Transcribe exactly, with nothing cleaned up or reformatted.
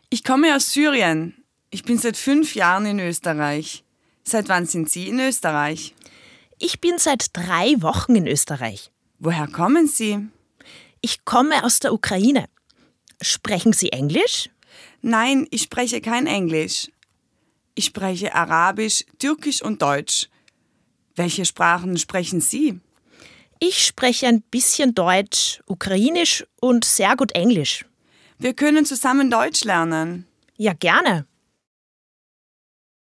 Ich komme aus Syrien. Ich bin seit fünf Jahren in Österreich. Seit wann sind Sie in Österreich? Ich bin seit drei Wochen in Österreich. Woher kommen Sie? Ich komme aus der Ukraine. Sprechen Sie Englisch? Nein, ich spreche kein Englisch. Ich spreche Arabisch, Türkisch und Deutsch. Welche Sprachen sprechen Sie? Ich spreche ein bisschen Deutsch, Ukrainisch und sehr gut Englisch. Wir können zusammen Deutsch lernen. Ja, gerne.